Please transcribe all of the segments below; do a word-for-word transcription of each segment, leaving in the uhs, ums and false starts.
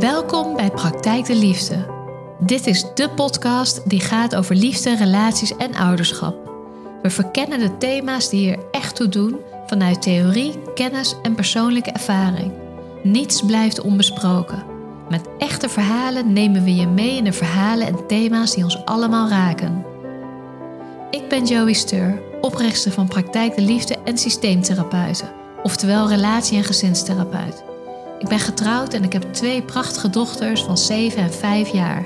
Welkom bij Praktijk de Liefde. Dit is de podcast die gaat over liefde, relaties en ouderschap. We verkennen de thema's die er echt toe doen vanuit theorie, kennis en persoonlijke ervaring. Niets blijft onbesproken. Met echte verhalen nemen we je mee in de verhalen en thema's die ons allemaal raken. Ik ben Joey Steur, oprichter van Praktijk de Liefde en systeemtherapeuten, oftewel relatie- en gezinstherapeut. Ik ben getrouwd en ik heb twee prachtige dochters van zeven en vijf jaar.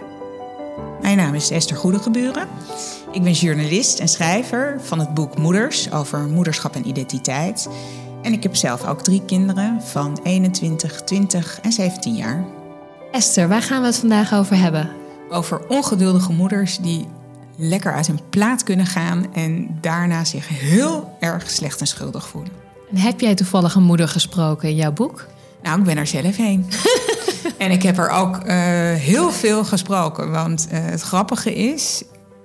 Mijn naam is Esther Goedegeburen. Ik ben journalist en schrijver van het boek Moeders over moederschap en identiteit. En ik heb zelf ook drie kinderen van eenentwintig, twintig en zeventien jaar. Esther, waar gaan we het vandaag over hebben? Over ongeduldige moeders die lekker uit hun plaat kunnen gaan en daarna zich heel erg slecht en schuldig voelen. En heb jij toevallig een moeder gesproken in jouw boek? Nou, ik ben er zelf heen. En ik heb er ook uh, heel veel gesproken. Want uh, het grappige is,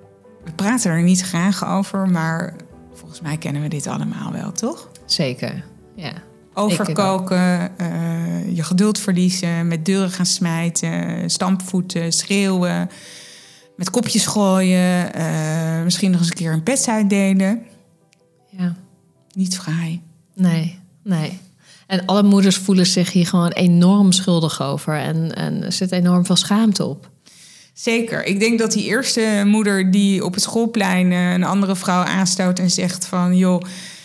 we praten er niet graag over, maar volgens mij kennen we dit allemaal wel, toch? Zeker, ja. Overkoken, uh, je geduld verliezen, met deuren gaan smijten, stampvoeten, schreeuwen, met kopjes gooien, uh, misschien nog eens een keer een pets uitdelen. Ja. Niet fraai. Nee, nee. En alle moeders voelen zich hier gewoon enorm schuldig over. En, en er zit enorm veel schaamte op. Zeker. Ik denk dat die eerste moeder die op het schoolplein een andere vrouw aanstoot en zegt van, joh,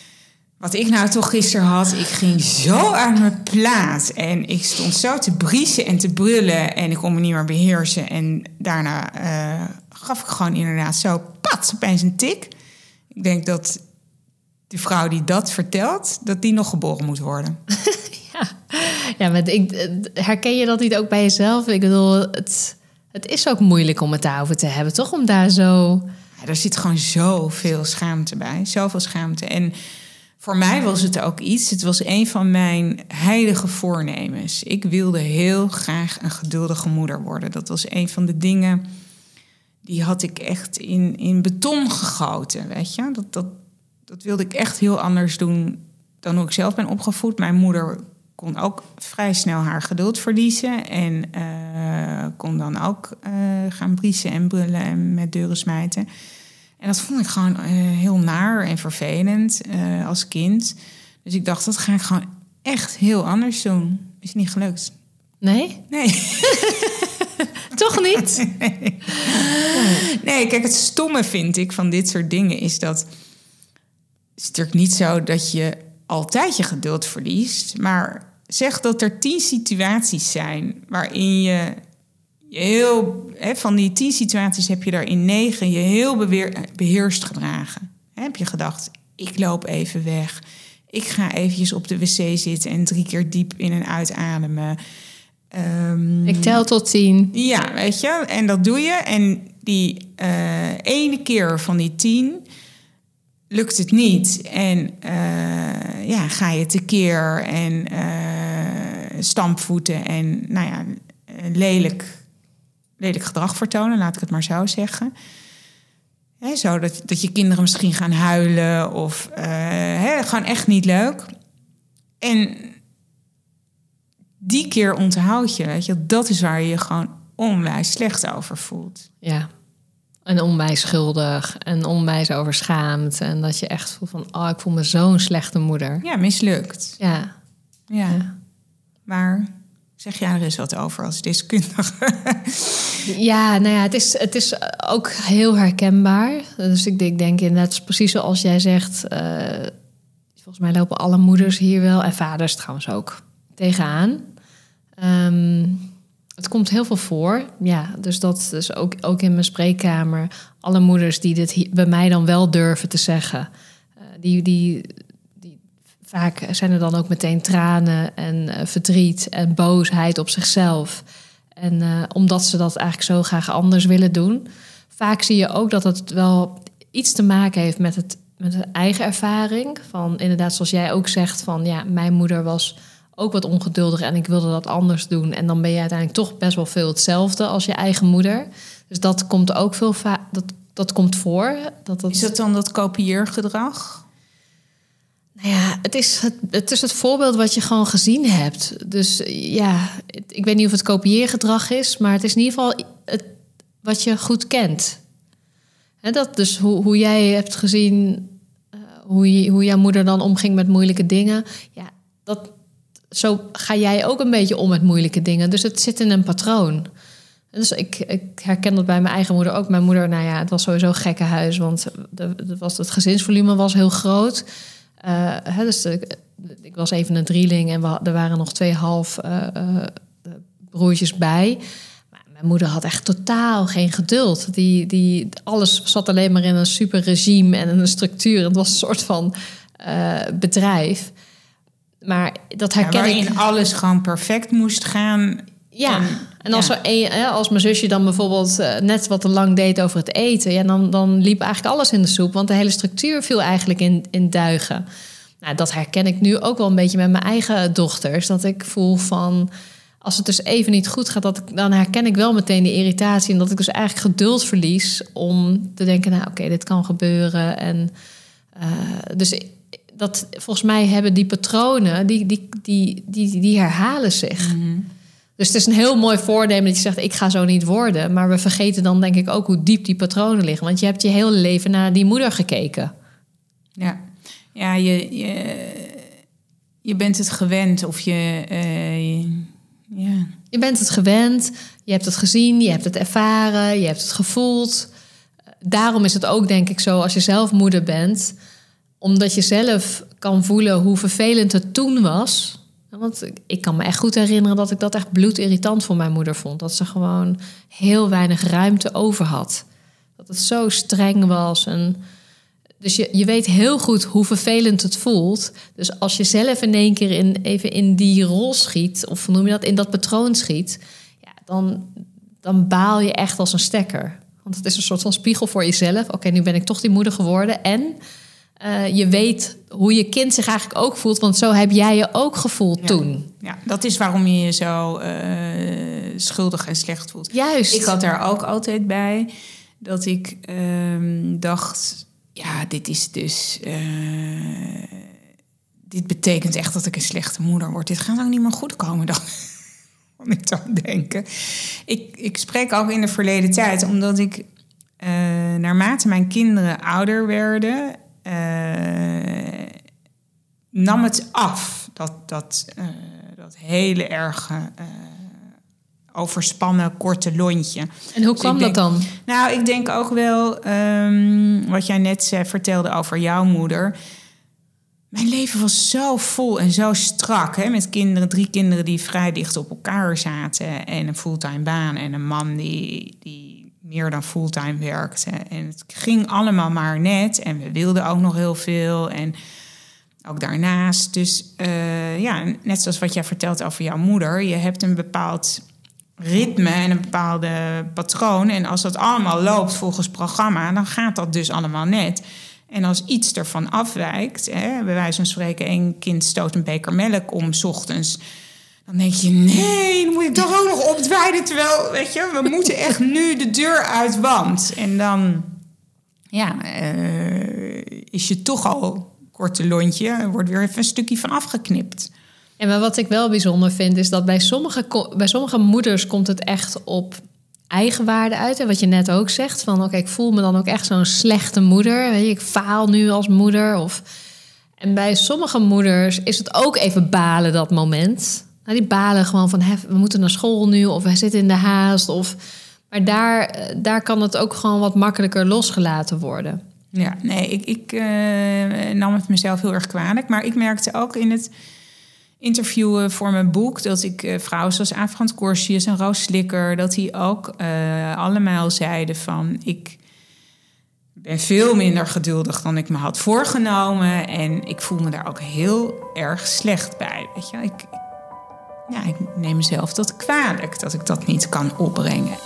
wat ik nou toch gisteren had, ik ging zo uit mijn plaat. En ik stond zo te briezen en te brullen en ik kon me niet meer beheersen. En daarna uh, gaf ik gewoon inderdaad zo, pat, opeens een tik. Ik denk dat de vrouw die dat vertelt, dat die nog geboren moet worden. ja, ja, maar ik, herken je dat niet ook bij jezelf? Ik bedoel, het, het is ook moeilijk om het daarover te hebben, toch? Om daar zo... Ja, er zit gewoon zoveel schaamte bij. Zoveel schaamte. En voor mij was het ook iets. Het was een van mijn heilige voornemens. Ik wilde heel graag een geduldige moeder worden. Dat was een van de dingen die had ik echt in, in beton gegoten, weet je? Dat... dat Dat wilde ik echt heel anders doen dan hoe ik zelf ben opgevoed. Mijn moeder kon ook vrij snel haar geduld verliezen. En uh, kon dan ook uh, gaan briezen en brullen en met deuren smijten. En dat vond ik gewoon uh, heel naar en vervelend uh, als kind. Dus ik dacht, dat ga ik gewoon echt heel anders doen. Is niet gelukt. Nee? Nee. Toch niet? Nee. Nee, kijk, het stomme vind ik van dit soort dingen is dat... Het is natuurlijk niet zo dat je altijd je geduld verliest. Maar zeg dat er tien situaties zijn waarin je, je heel... Hè, van die tien situaties heb je er in negen je heel beweer, beheerst gedragen. Hè, heb je gedacht, ik loop even weg. Ik ga eventjes op de wc zitten en drie keer diep in en uitademen. Um, ik tel tot tien. Ja, weet je. En dat doe je. En die uh, ene keer van die tien... lukt het niet en uh, ja, ga je tekeer en uh, stampvoeten en nou ja, lelijk, lelijk gedrag vertonen, laat ik het maar zo zeggen. He, zo dat, dat je kinderen misschien gaan huilen of uh, he, gewoon echt niet leuk. En die keer onthoud je, weet je, dat is waar je je gewoon onwijs slecht over voelt. Ja. En onwijs schuldig en onwijs overschaamd. En dat je echt voelt van, oh, ik voel me zo'n slechte moeder. Ja, mislukt. Ja. Ja. ja. Maar zeg jij er eens wat over als deskundige? Ja, nou ja, het is, het is ook heel herkenbaar. Dus ik denk, denk inderdaad, precies zoals jij zegt... Uh, volgens mij lopen alle moeders hier wel... en vaders trouwens ook tegenaan. Um, Het komt heel veel voor, ja. Dus dat is ook, ook in mijn spreekkamer. Alle moeders die dit hier, bij mij dan wel durven te zeggen. Uh, die, die, die, vaak zijn er dan ook meteen tranen en uh, verdriet en boosheid op zichzelf. En uh, omdat ze dat eigenlijk zo graag anders willen doen. Vaak zie je ook dat het wel iets te maken heeft met, het, met de eigen ervaring. Van inderdaad, zoals jij ook zegt, van ja, mijn moeder was... ook wat ongeduldig en ik wilde dat anders doen. En dan ben je uiteindelijk toch best wel veel hetzelfde als je eigen moeder. Dus dat komt ook veel va- dat, dat komt voor. Dat dat... Is dat dan dat kopieergedrag? Nou ja, het is het, het is het voorbeeld wat je gewoon gezien hebt. Dus ja, ik weet niet of het kopieergedrag is, maar het is in ieder geval het, wat je goed kent. En dat dus hoe, hoe jij hebt gezien, uh, hoe, je, hoe jouw moeder dan omging met moeilijke dingen. Ja, dat, zo ga jij ook een beetje om met moeilijke dingen. Dus het zit in een patroon. Dus ik, ik herken dat bij mijn eigen moeder ook. Mijn moeder, nou ja, het was sowieso een gekkenhuis, want de, de was, het gezinsvolume was heel groot. Uh, hè, dus de, ik was even een drieling en we, er waren nog twee half uh, uh, broertjes bij. Maar mijn moeder had echt totaal geen geduld. Die, die, alles zat alleen maar in een super regime en een structuur. Het was een soort van uh, bedrijf. Maar dat herken ja, waarin ik. alles gewoon perfect moest gaan. Ja, en, en als, ja. er een, als mijn zusje dan bijvoorbeeld uh, net wat te lang deed over het eten, ja, dan, dan liep eigenlijk alles in de soep, want de hele structuur viel eigenlijk in, in duigen. Nou, dat herken ik nu ook wel een beetje met mijn eigen dochters. Dat ik voel van, als het dus even niet goed gaat, dat ik, dan herken ik wel meteen die irritatie. En dat ik dus eigenlijk geduld verlies om te denken, nou oké, okay, dit kan gebeuren. En uh, dus dat, volgens mij hebben die patronen, die, die, die, die, die herhalen zich. Mm-hmm. Dus het is een heel mooi voornemen dat je zegt, ik ga zo niet worden. Maar we vergeten dan denk ik ook hoe diep die patronen liggen. Want je hebt je hele leven naar die moeder gekeken. Ja, ja je, je, je bent het gewend of je, uh, je... Ja. Je bent het gewend, je hebt het gezien, je hebt het ervaren, je hebt het gevoeld. Daarom is het ook denk ik zo als je zelf moeder bent, omdat je zelf kan voelen hoe vervelend het toen was. Want ik kan me echt goed herinneren dat ik dat echt bloedirritant voor mijn moeder vond. Dat ze gewoon heel weinig ruimte over had. Dat het zo streng was. En dus je, je weet heel goed hoe vervelend het voelt. Dus als je zelf in één keer in, even in die rol schiet, of hoe noem je dat, in dat patroon schiet, ja, dan, dan baal je echt als een stekker. Want het is een soort van spiegel voor jezelf. Oké, okay, nu ben ik toch die moeder geworden. En uh, je weet hoe je kind zich eigenlijk ook voelt, want zo heb jij je ook gevoeld ja. toen. Ja, dat is waarom je je zo uh, schuldig en slecht voelt. Juist. Ik had daar ook altijd bij dat ik um, dacht, ja, dit is dus, uh, dit betekent echt dat ik een slechte moeder word. Dit gaat ook niet meer goed komen dan. Kon ik dan denken. Ik, ik spreek ook in de verleden tijd, omdat ik uh, naarmate mijn kinderen ouder werden, Uh, nam het af. Dat, dat, uh, dat hele erge uh, overspannen korte lontje. En hoe dus kwam denk, dat dan? Nou, ik denk ook wel um, wat jij net uh, vertelde over jouw moeder. Mijn leven was zo vol en zo strak. Hè, met kinderen, drie kinderen die vrij dicht op elkaar zaten. En een fulltime baan. En een man die, die meer dan fulltime werkte. En het ging allemaal maar net. En we wilden ook nog heel veel. En ook daarnaast. Dus uh, ja, net zoals wat jij vertelt over jouw moeder. Je hebt een bepaald ritme en een bepaalde patroon. En als dat allemaal loopt volgens programma, dan gaat dat dus allemaal net. En als iets ervan afwijkt, hè, bij wijze van spreken, één kind stoot een beker melk om 's ochtends, dan denk je, nee, dan moet ik toch ook nog opdwijden. Terwijl, weet je, we moeten echt nu de deur uit, want. En dan, ja, uh, is je toch al korte lontje, er wordt weer even een stukje van afgeknipt. En maar wat ik wel bijzonder vind, is dat bij sommige, bij sommige moeders komt het echt op eigenwaarde uit. En wat je net ook zegt, van oké, okay, ik voel me dan ook echt zo'n slechte moeder. Weet je, ik faal nu als moeder. Of... En bij sommige moeders is het ook even balen dat moment. Nou, die balen gewoon van, we moeten naar school nu, of we zitten in de haast. Of... Maar daar, daar kan het ook gewoon wat makkelijker losgelaten worden. Ja, nee, ik, ik uh, nam het mezelf heel erg kwalijk. Maar ik merkte ook in het interviewen voor mijn boek dat ik uh, vrouwen zoals Aafbrand Korsjes en Roos Slikker, dat die ook uh, allemaal zeiden van, ik ben veel minder geduldig dan ik me had voorgenomen. En ik voel me daar ook heel erg slecht bij. Weet je, ik, ik, ja, ik neem mezelf dat kwalijk dat ik dat niet kan opbrengen.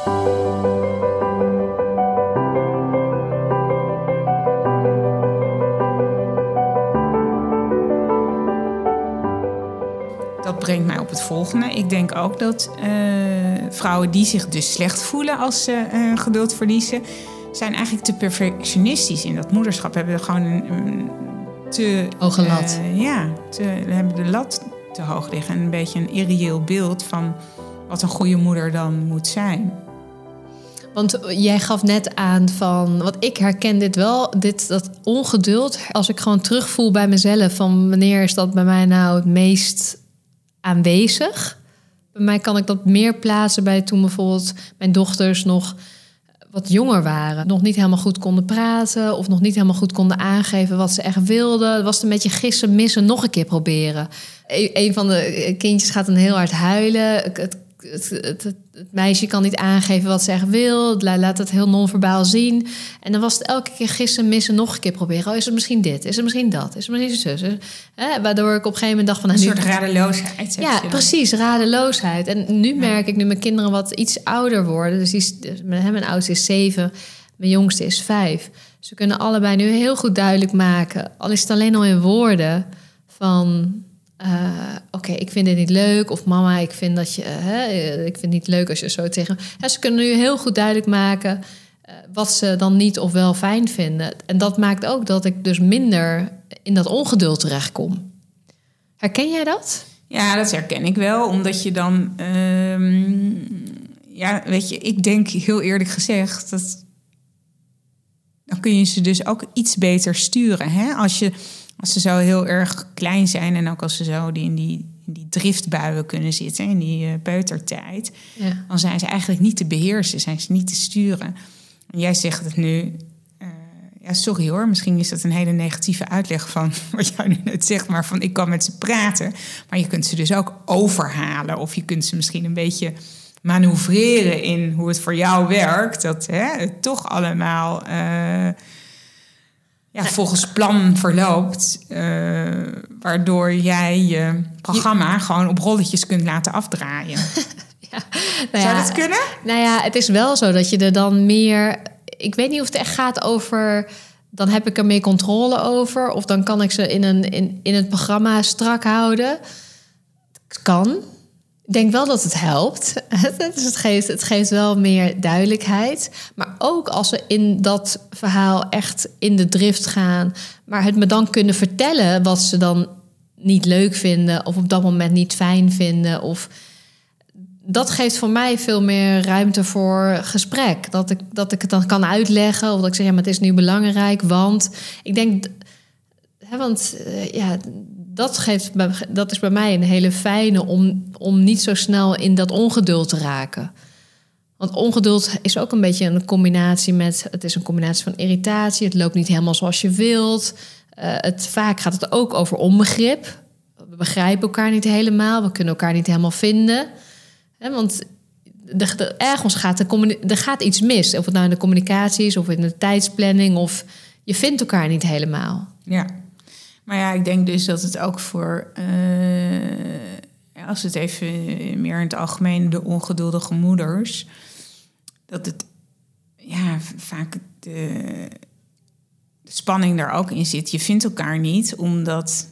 Dat brengt mij op het volgende. Ik denk ook dat uh, vrouwen die zich dus slecht voelen als ze uh, geduld verliezen, zijn eigenlijk te perfectionistisch in dat moederschap. Hebben gewoon een, een te... Hoge lat. Uh, ja, te, we hebben de lat te hoog liggen. En een beetje een irreëel beeld van wat een goede moeder dan moet zijn. Want jij gaf net aan van, wat ik herken dit wel, dit, dat ongeduld. Als ik gewoon terugvoel bij mezelf van wanneer is dat bij mij nou het meest aanwezig. Bij mij kan ik dat meer plaatsen bij toen bijvoorbeeld mijn dochters nog wat jonger waren. Nog niet helemaal goed konden praten of nog niet helemaal goed konden aangeven wat ze echt wilden. Het was een beetje gissen, missen, nog een keer proberen. E- een van de kindjes gaat dan heel hard huilen. Het, het, het, het, het meisje kan niet aangeven wat ze echt wil. Laat het heel non-verbaal zien. En dan was het elke keer gissen, missen, nog een keer proberen. Oh, is het misschien dit? Is het misschien dat? Is het misschien zus? Hè? Waardoor ik op een gegegeven moment dacht van... Een nou, soort radeloosheid. Ja, precies, radeloosheid. En nu ja. merk ik, nu mijn kinderen wat iets ouder worden... dus die, mijn oudste is zeven, mijn jongste is vijf. Ze kunnen allebei nu heel goed duidelijk maken... al is het alleen al in woorden van... Uh, Oké, okay, ik vind dit niet leuk. Of mama, ik vind dat je... Uh, hè, ik vind het niet leuk als je zo tegen... Ja, ze kunnen nu heel goed duidelijk maken... Uh, wat ze dan niet of wel fijn vinden. En dat maakt ook dat ik dus minder in dat ongeduld terechtkom. Herken jij dat? Ja, dat herken ik wel. Omdat je dan... Um, ja, weet je, ik denk heel eerlijk gezegd... dat dan kun je ze dus ook iets beter sturen. Hè? Als je... Als ze zo heel erg klein zijn en ook als ze zo die in die, in die driftbuien kunnen zitten, in die uh, peutertijd, ja. dan zijn ze eigenlijk niet te beheersen, zijn ze niet te sturen. En jij zegt het nu, uh, ja sorry hoor, misschien is dat een hele negatieve uitleg van wat jij nu net zegt, maar van ik kan met ze praten, maar je kunt ze dus ook overhalen of je kunt ze misschien een beetje manoeuvreren in hoe het voor jou werkt, dat hè, het toch allemaal... Uh, Ja, volgens plan verloopt, uh, waardoor jij je programma je... gewoon op rolletjes kunt laten afdraaien. ja, nou Zou ja, dat kunnen? Nou ja, het is wel zo dat je er dan meer... Ik weet niet of het echt gaat over... Dan heb ik er meer controle over. Of dan kan ik ze in, een, in, in het programma strak houden. Het kan. Ik denk wel dat het helpt. Dus het geeft, het geeft wel meer duidelijkheid. Maar ook als we in dat verhaal echt in de drift gaan... maar het me dan kunnen vertellen wat ze dan niet leuk vinden... of op dat moment niet fijn vinden. Of dat geeft voor mij veel meer ruimte voor gesprek. Dat ik, dat ik het dan kan uitleggen. Of dat ik zeg, ja, maar het is nu belangrijk, want... Ik denk, hè, want uh, ja... Dat, geeft, dat is bij mij een hele fijne om, om niet zo snel in dat ongeduld te raken. Want ongeduld is ook een beetje een combinatie met... Het is een combinatie van irritatie. Het loopt niet helemaal zoals je wilt. Uh, het, vaak gaat het ook over onbegrip. We begrijpen elkaar niet helemaal. We kunnen elkaar niet helemaal vinden. He, want de, de, ergens gaat de, er gaat iets mis. Of het nou in de communicatie is of in de tijdsplanning. Of je vindt elkaar niet helemaal. Ja. Maar ja, ik denk dus dat het ook voor... Uh, als het even meer in het algemeen... de ongeduldige moeders... dat het ja, vaak de, de spanning daar ook in zit. Je vindt elkaar niet, omdat...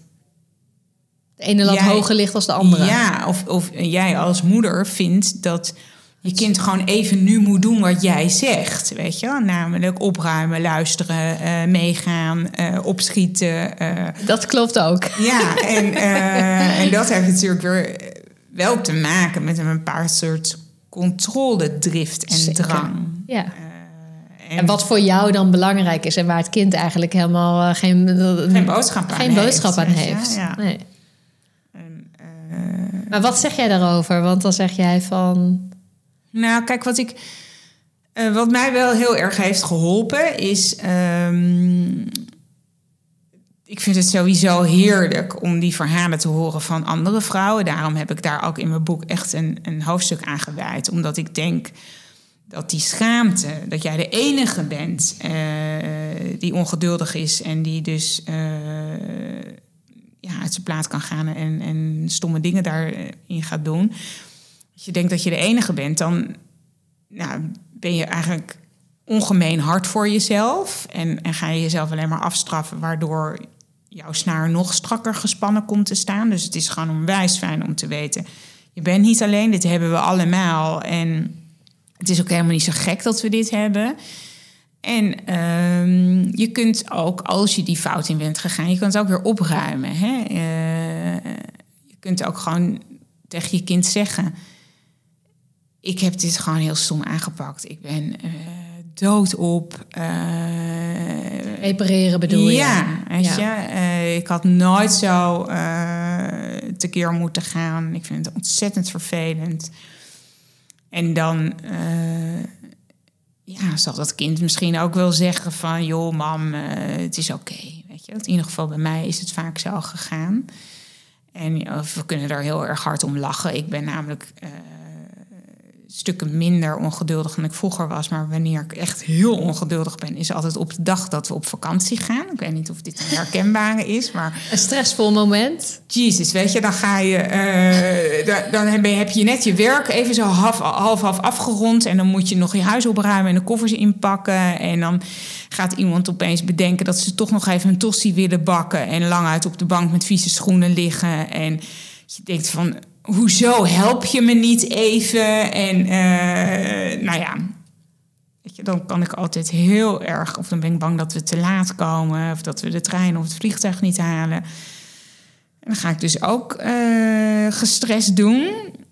De ene lat hoger ligt als de andere. Ja, of, of jij als moeder vindt dat... je kind gewoon even nu moet doen wat jij zegt, weet je? Namelijk opruimen, luisteren, uh, meegaan, uh, opschieten. Uh. Dat klopt ook. Ja, en, uh, en dat heeft natuurlijk weer wel te maken met een bepaald soort controledrift en Zeker. drang. Ja. Uh, en, en wat voor jou dan belangrijk is en waar het kind eigenlijk helemaal uh, geen, geen boodschap aan geen heeft. Boodschap aan heeft. Ja. Nee. En, uh, maar wat zeg jij daarover? Want dan zeg jij van... Nou, kijk, wat ik, uh, wat mij wel heel erg heeft geholpen is... Um, ik vind het sowieso heerlijk om die verhalen te horen van andere vrouwen. Daarom heb ik daar ook in mijn boek echt een, een hoofdstuk aan gewijd. Omdat ik denk dat die schaamte, dat jij de enige bent uh, die ongeduldig is... en die dus uh, ja, uit zijn plaat kan gaan en, en stomme dingen daarin gaat doen... Als je denkt dat je de enige bent, dan nou, ben je eigenlijk ongemeen hard voor jezelf. En, en ga je jezelf alleen maar afstraffen, waardoor jouw snaar nog strakker gespannen komt te staan. Dus het is gewoon onwijs fijn om te weten, je bent niet alleen, dit hebben we allemaal. En het is ook helemaal niet zo gek dat we dit hebben. En um, je kunt ook, als je die fout in bent gegaan, je kunt het ook weer opruimen. Hè? Uh, je kunt ook gewoon tegen je kind zeggen, ik heb dit gewoon heel stom aangepakt. Ik ben uh, doodop. Uh, Repareren bedoel je? Ja, weet ja. je. Uh, ik had nooit zo uh, tekeer moeten gaan. Ik vind het ontzettend vervelend. En dan uh, ja, zal dat kind misschien ook wel zeggen van, joh, mam, uh, het is oké. Okay, weet je, in ieder geval bij mij is het vaak zo gegaan. En uh, we kunnen er heel erg hard om lachen. Ik ben namelijk uh, stukken minder ongeduldig dan ik vroeger was. Maar wanneer ik echt heel ongeduldig ben, is altijd op de dag dat we op vakantie gaan. Ik weet niet of dit een herkenbare is, maar een stressvol moment. Jezus, weet je, dan ga je, uh, dan heb je, heb je net je werk even zo half, half, half afgerond. En dan moet je nog je huis opruimen en de koffers inpakken. En dan gaat iemand opeens bedenken dat ze toch nog even een tosti willen bakken. En lang uit op de bank met vieze schoenen liggen. En je denkt van, hoezo help je me niet even? En uh, nou ja, weet je, dan kan ik altijd heel erg, of dan ben ik bang dat we te laat komen, of dat we de trein of het vliegtuig niet halen. En dan ga ik dus ook uh, gestrest doen.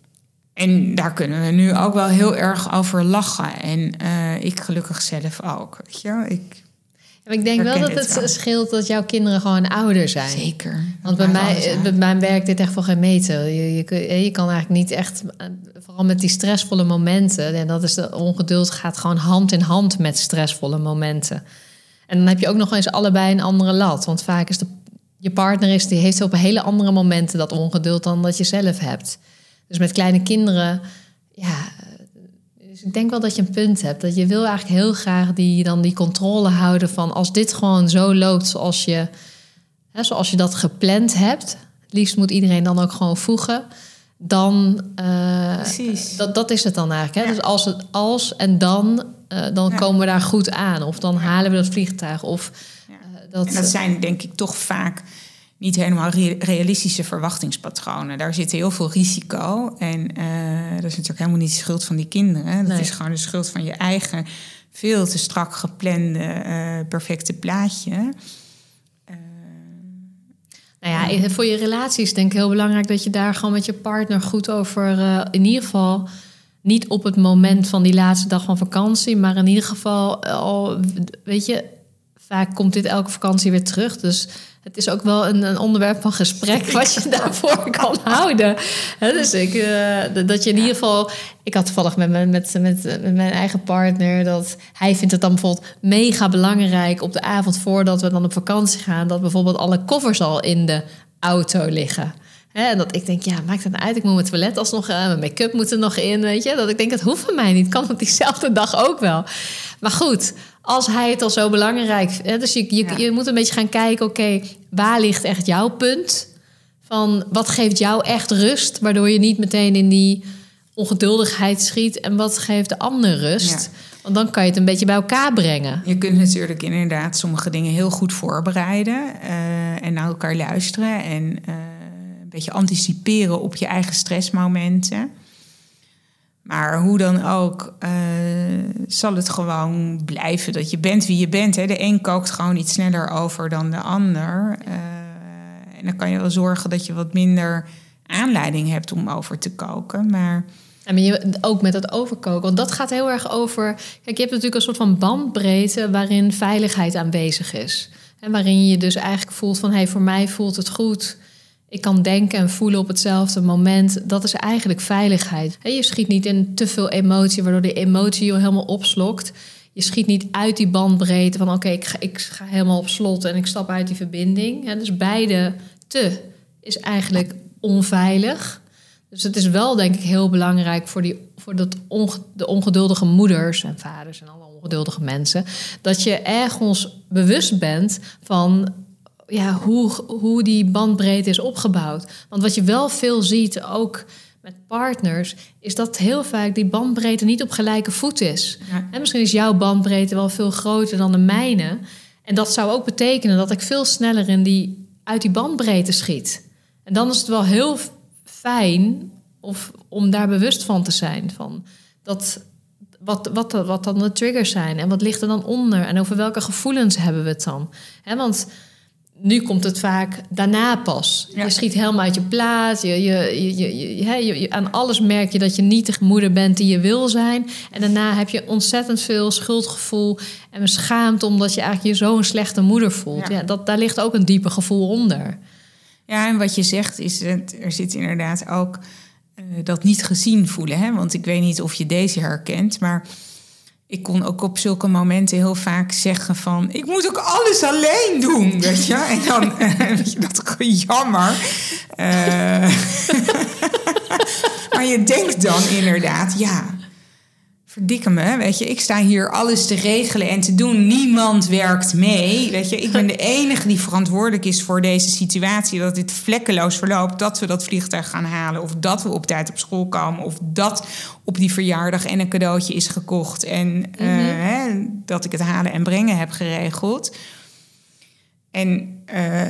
En daar kunnen we nu ook wel heel erg over lachen. En uh, ik gelukkig zelf ook. Weet je? Ik, ja, ik denk wel dat het wel. scheelt dat jouw kinderen gewoon ouder zijn. Zeker. Want bij mij, bij mij werkt dit echt voor geen meter. Je, je, je kan eigenlijk niet echt, vooral met die stressvolle momenten. En dat is de ongeduld gaat gewoon hand in hand met stressvolle momenten. En dan heb je ook nog eens allebei een andere lat. Want vaak is de, je partner is, die heeft op hele andere momenten dat ongeduld dan dat je zelf hebt. Dus met kleine kinderen, ja, dus ik denk wel dat je een punt hebt. Dat je wil eigenlijk heel graag die, dan die controle houden van, als dit gewoon zo loopt zoals je, hè, zoals je dat gepland hebt. Het liefst moet iedereen dan ook gewoon voegen. Dan, uh, Precies. Dat, dat is het dan eigenlijk. Hè? Ja. Dus als, het, als en dan, uh, dan ja. komen we daar goed aan. Of dan ja. halen we dat vliegtuig. Of, ja. uh, dat, en dat zijn denk ik toch vaak niet helemaal realistische verwachtingspatronen. Daar zit heel veel risico. En uh, dat is natuurlijk helemaal niet de schuld van die kinderen. Dat nee. is gewoon de schuld van je eigen veel te strak geplande, uh, perfecte plaatje. Uh, nou ja, ja, voor je relatie is denk ik heel belangrijk dat je daar gewoon met je partner goed over, uh, in ieder geval niet op het moment van die laatste dag van vakantie, maar in ieder geval al, weet je, vaak komt dit elke vakantie weer terug. Dus het is ook wel een, een onderwerp van gesprek wat je daarvoor kan houden. He, dus ik, uh, dat je in ieder geval. Ik had toevallig met, met, met, met mijn eigen partner dat hij vindt het dan bijvoorbeeld mega belangrijk op de avond voordat we dan op vakantie gaan, dat bijvoorbeeld alle koffers al in de auto liggen. He, en dat ik denk, ja, maakt het nou uit? Ik moet mijn toilet alsnog, uh, mijn make-up moet er nog in, weet je. Dat ik denk, het hoeft van mij niet. Kan op diezelfde dag ook wel. Maar goed, als hij het al zo belangrijk vindt. Hè, dus je, je, ja. je moet een beetje gaan kijken, oké, okay, waar ligt echt jouw punt? Van wat geeft jou echt rust, waardoor je niet meteen in die ongeduldigheid schiet. En wat geeft de ander rust? Ja. Want dan kan je het een beetje bij elkaar brengen. Je kunt natuurlijk inderdaad sommige dingen heel goed voorbereiden. Uh, en naar elkaar luisteren. En uh, een beetje anticiperen op je eigen stressmomenten. Maar hoe dan ook, uh, zal het gewoon blijven dat je bent wie je bent. Hè? De een kookt gewoon iets sneller over dan de ander. Uh, en dan kan je wel zorgen dat je wat minder aanleiding hebt om over te koken. Maar ja, maar je, ook met het overkoken, want dat gaat heel erg over. Kijk, je hebt natuurlijk een soort van bandbreedte waarin veiligheid aanwezig is. En waarin je dus eigenlijk voelt van, hé, hey, voor mij voelt het goed. Ik kan denken en voelen op hetzelfde moment. Dat is eigenlijk veiligheid. Je schiet niet in te veel emotie, waardoor die emotie je helemaal opslokt. Je schiet niet uit die bandbreedte van, oké, okay, ik, ga, ik ga helemaal op slot en ik stap uit die verbinding. Dus beide te is eigenlijk onveilig. Dus het is wel, denk ik, heel belangrijk voor, die, voor dat onge, de ongeduldige moeders en vaders en alle ongeduldige mensen, dat je ergens bewust bent van, ja, hoe, hoe die bandbreedte is opgebouwd. Want wat je wel veel ziet, ook met partners, is dat heel vaak die bandbreedte niet op gelijke voet is. Ja. En misschien is jouw bandbreedte wel veel groter dan de mijne. En dat zou ook betekenen dat ik veel sneller in die, uit die bandbreedte schiet. En dan is het wel heel fijn of, om daar bewust van te zijn. Van dat, wat, wat, wat dan de triggers zijn en wat ligt er dan onder en over welke gevoelens hebben we het dan? He, want nu komt het vaak daarna pas. Ja. Je schiet helemaal uit je plaat. Je, je, je, je, je, je, je, aan alles merk je dat je niet de moeder bent die je wil zijn. En daarna heb je ontzettend veel schuldgevoel en schaamte omdat je eigenlijk je zo'n slechte moeder voelt. Ja. Ja, dat, daar ligt ook een diepe gevoel onder. Ja, en wat je zegt is, dat er zit inderdaad ook uh, dat niet gezien voelen. Hè? Want ik weet niet of je deze herkent, maar ik kon ook op zulke momenten heel vaak zeggen van, ik moet ook alles alleen doen, weet je. En dan uh, weet je, dat is gewoon jammer. Uh, maar je denkt dan inderdaad, ja, verdikke me, weet je. Ik sta hier alles te regelen en te doen. Niemand werkt mee, weet je. Ik ben de enige die verantwoordelijk is voor deze situatie, dat dit vlekkeloos verloopt, dat we dat vliegtuig gaan halen, of dat we op tijd op school komen, of dat op die verjaardag en een cadeautje is gekocht en mm-hmm. uh, hè, dat ik het halen en brengen heb geregeld. En uh,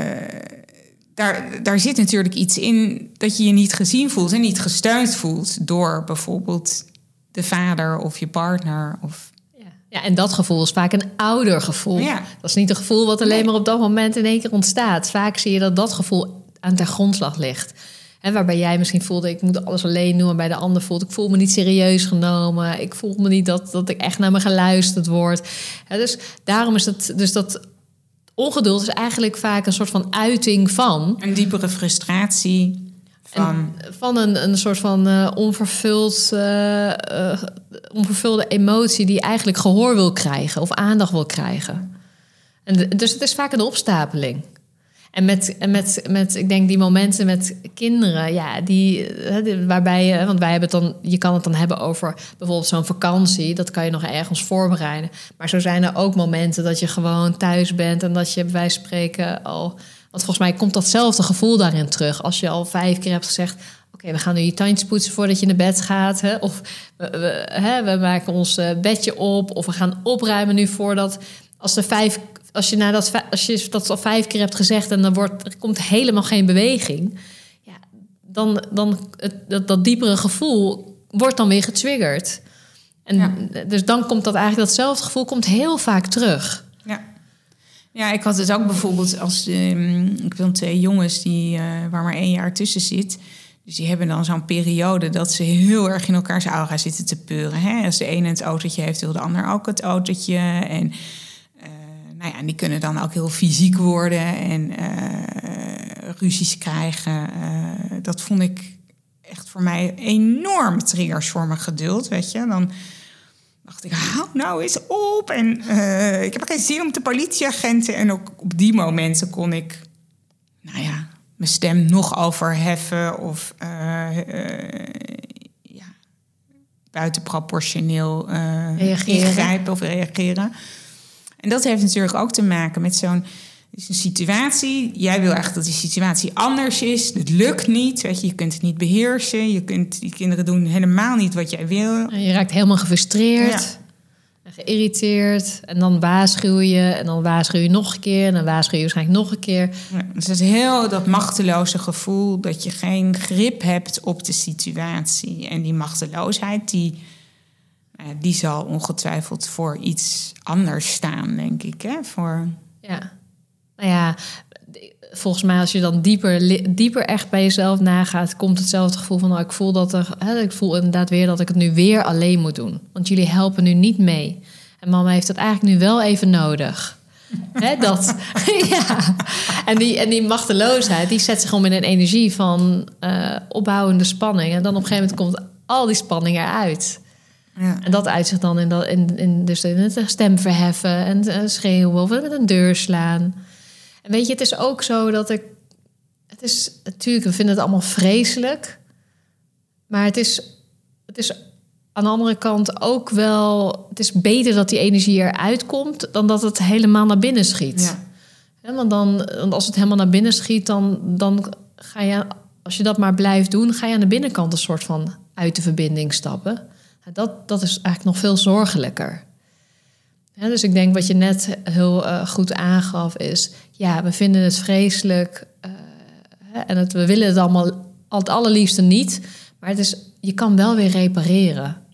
daar, daar zit natuurlijk iets in dat je je niet gezien voelt en niet gesteund voelt door bijvoorbeeld de vader of je partner. Of ja. ja, en dat gevoel is vaak een oudergevoel. Ja. Dat is niet een gevoel wat alleen nee. maar op dat moment in één keer ontstaat. Vaak zie je dat dat gevoel aan ter grondslag ligt. He, waarbij jij misschien voelde, ik moet alles alleen doen. En bij de ander voelt, ik voel me niet serieus genomen. Ik voel me niet dat, dat ik echt naar me geluisterd word. He, dus daarom is het, dus dat ongeduld is eigenlijk vaak een soort van uiting van een diepere frustratie. Van, van een, een soort van uh, onvervuld, uh, uh, onvervulde emotie die eigenlijk gehoor wil krijgen of aandacht wil krijgen. En de, dus het is vaak een opstapeling. En met, en met, met, ik denk die momenten met kinderen, ja, die, uh, waarbij je, want wij hebben het dan, je kan het dan hebben over bijvoorbeeld zo'n vakantie, dat kan je nog ergens voorbereiden. Maar zo zijn er ook momenten dat je gewoon thuis bent en dat je bij wijze van spreken al. Want volgens mij komt datzelfde gevoel daarin terug. Als je al vijf keer hebt gezegd, oké, okay, we gaan nu je tandjes poetsen voordat je naar bed gaat. Hè? Of we, we, hè, we maken ons bedje op. Of we gaan opruimen nu voordat. Als, de vijf, als, je, na dat, als je dat al vijf keer hebt gezegd en dan wordt, er komt helemaal geen beweging. Ja, dan, dan het, dat, dat diepere gevoel wordt dan weer getriggerd. En ja. Dus dan komt dat eigenlijk datzelfde gevoel komt heel vaak terug. Ja. Ja, ik had het ook bijvoorbeeld als um, ik wil twee jongens die uh, waar maar één jaar tussen zit. Dus die hebben dan zo'n periode dat ze heel erg in elkaars aura zitten te peuren. Hè? Als de ene het autootje heeft, wil de ander ook het autootje. En uh, nou ja, en die kunnen dan ook heel fysiek worden en uh, ruzies krijgen. Uh, dat vond ik echt voor mij enorme triggers voor mijn geduld, weet je. Dan dacht ik, hou nou eens op. En uh, ik heb geen zin om te politieagenten. En ook op die momenten kon ik, nou ja, mijn stem nog overheffen of uh, uh, ja, buitenproportioneel uh, ingrijpen of reageren. En dat heeft natuurlijk ook te maken met zo'n is een situatie. Jij wil eigenlijk dat die situatie anders is. Het lukt niet. Weet je, je kunt het niet beheersen. Je kunt, die kinderen doen helemaal niet wat jij wil. En je raakt helemaal gefrustreerd. Ja. En geïrriteerd. En dan waarschuw je. En dan waarschuw je nog een keer. En dan waarschuw je waarschijnlijk nog een keer. Ja, dus het is heel dat machteloze gevoel dat je geen grip hebt op de situatie. En die machteloosheid, die, die zal ongetwijfeld voor iets anders staan, denk ik. Hè? Voor... Ja. Nou ja, volgens mij als je dan dieper, dieper echt bij jezelf nagaat, komt hetzelfde gevoel van, nou, ik voel dat er, hè, ik voel inderdaad weer dat ik het nu weer alleen moet doen. Want jullie helpen nu niet mee. En mama heeft het eigenlijk nu wel even nodig. Hè, dat, ja. En die, en die machteloosheid, die zet zich om in een energie van uh, opbouwende spanning. En dan op een gegeven moment komt al die spanning eruit. Ja. En dat uit zich dan in, dat, in, in, dus in het stem verheffen en uh, schreeuwen of met een deur slaan. En weet je, het is ook zo dat ik... Het is natuurlijk, we vinden het allemaal vreselijk. Maar het is, het is aan de andere kant ook wel... Het is beter dat die energie eruit komt dan dat het helemaal naar binnen schiet. Ja. Ja, want dan, want als het helemaal naar binnen schiet, dan, dan ga je... Als je dat maar blijft doen, ga je aan de binnenkant een soort van uit de verbinding stappen. Dat, dat is eigenlijk nog veel zorgelijker. Ja, dus ik denk wat je net heel uh, goed aangaf is... ja, we vinden het vreselijk uh, en het, we willen het allemaal al het allerliefste niet... maar het is, je kan wel weer repareren.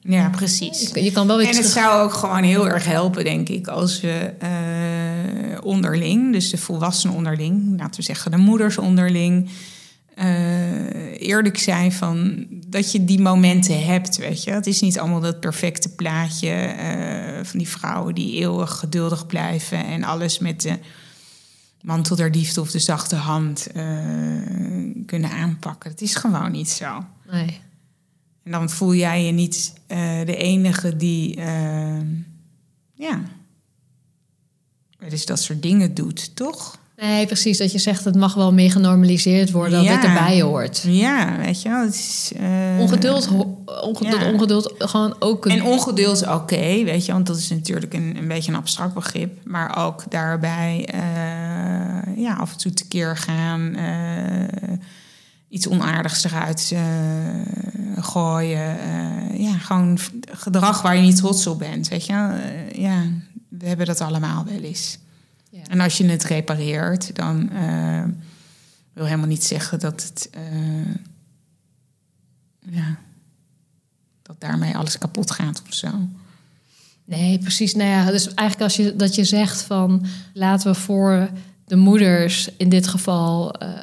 Ja, precies. Je, je kan wel weer en terug... het zou ook gewoon heel erg helpen, denk ik, als we uh, onderling, dus de volwassenen onderling, laten we zeggen de moeders onderling, uh, eerlijk zijn van dat je die momenten hebt, weet je. Het is niet allemaal dat perfecte plaatje uh, van die vrouwen die eeuwig geduldig blijven en alles met de mantel der liefde of de zachte hand uh, kunnen aanpakken. Het is gewoon niet zo. Nee. En dan voel jij je niet uh, de enige die, uh, ja, dus dat soort dingen doet, toch? Nee, precies. Dat je zegt, het mag wel meer genormaliseerd worden, ja. dat dit erbij hoort. Ja, weet je wel. Het is, uh, ongeduld, ongeduld, ja. ongeduld gewoon ook... Een... En ongeduld oké, okay, weet je, want dat is natuurlijk een, een beetje een abstract begrip. Maar ook daarbij, uh, ja, af en toe tekeer gaan... Uh, iets onaardigs eruit uh, gooien. Uh, ja, gewoon gedrag waar je niet trots op bent. Weet je, uh, ja, we hebben dat allemaal wel eens. Ja. En als je het repareert, dan uh, wil helemaal niet zeggen dat het, uh, ja, dat daarmee alles kapot gaat of zo. Nee, precies. Nou ja, dus eigenlijk als je dat je zegt van laten we voor de moeders in dit geval. Uh,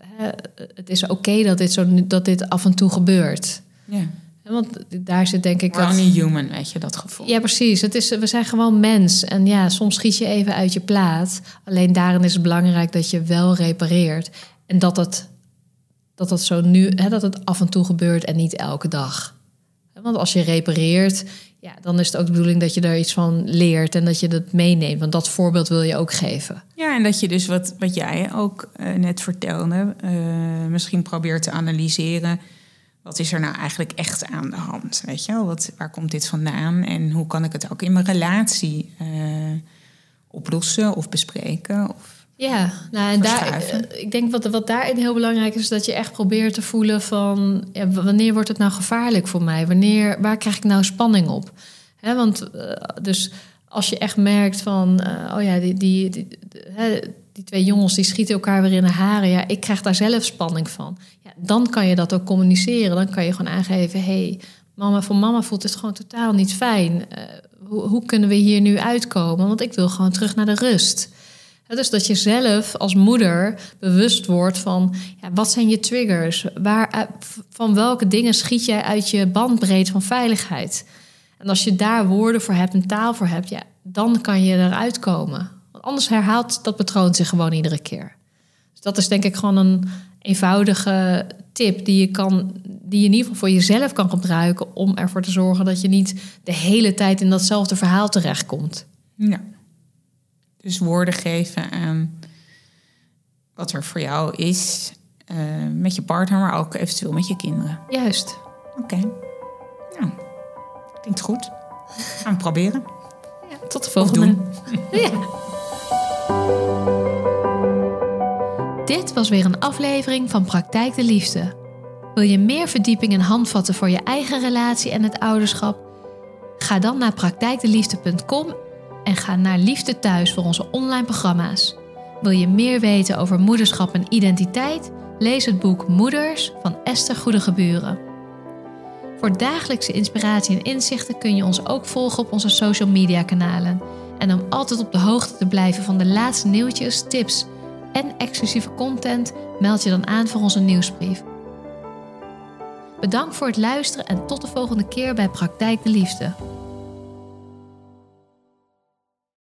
Het is oké okay dat, dit zo, dat dit af en toe gebeurt. Ja. Want daar zit denk ik... We're only human, weet je, dat gevoel. Ja, precies. Het is, we zijn gewoon mens. En ja, soms schiet je even uit je plaat. Alleen daarin is het belangrijk dat je wel repareert. En dat het, dat het zo nu... Hè, dat het af en toe gebeurt en niet elke dag. Want als je repareert... Ja, dan is het ook de bedoeling dat je er iets van leert... en dat je dat meeneemt. Want dat voorbeeld wil je ook geven. Ja, en dat je dus wat, wat jij ook uh, net vertelde... Uh, misschien probeert te analyseren... wat is er nou eigenlijk echt aan de hand? Weet je wel? Wat, waar komt dit vandaan? En hoe kan ik het ook in mijn relatie uh, oplossen of bespreken? Of ja, nou, en daar, ik denk wat, wat daarin heel belangrijk is... dat je echt probeert te voelen van... Ja, wanneer wordt het nou gevaarlijk voor mij? Wanneer, waar krijg ik nou spanning op? He, want uh, dus als je echt merkt van... Uh, oh ja, die, die, die, die, die twee jongens die schieten elkaar weer in de haren... ja, ik krijg daar zelf spanning van. Ja, dan kan je dat ook communiceren. Dan kan je gewoon aangeven... hey, mama, voor mama voelt het gewoon totaal niet fijn. Uh, hoe, hoe kunnen we hier nu uitkomen? Want ik wil gewoon terug naar de rust... Dus dat je zelf als moeder bewust wordt van... Ja, wat zijn je triggers? Waar, van welke dingen schiet jij uit je bandbreedte van veiligheid? En als je daar woorden voor hebt en taal voor hebt... Ja, dan kan je eruit komen. Want anders herhaalt dat patroon zich gewoon iedere keer. Dus dat is denk ik gewoon een eenvoudige tip... die je, kan, die je in ieder geval voor jezelf kan gebruiken... om ervoor te zorgen dat je niet de hele tijd in datzelfde verhaal terechtkomt. Ja. Dus woorden geven aan wat er voor jou is uh, met je partner, maar ook eventueel met je kinderen. Juist. Oké. Okay. Nou, klinkt goed. Gaan we proberen. Ja, tot de volgende. Ja. Dit was weer een aflevering van Praktijk de Liefde. Wil je meer verdieping en handvatten voor je eigen relatie en het ouderschap? Ga dan naar praktijk de liefde punt com en ga naar Liefde Thuis voor onze online programma's. Wil je meer weten over moederschap en identiteit? Lees het boek Moeders van Esther Goedegeburen. Voor dagelijkse inspiratie en inzichten kun je ons ook volgen op onze social media kanalen. En om altijd op de hoogte te blijven van de laatste nieuwtjes, tips en exclusieve content, meld je dan aan voor onze nieuwsbrief. Bedankt voor het luisteren en tot de volgende keer bij Praktijk de Liefde.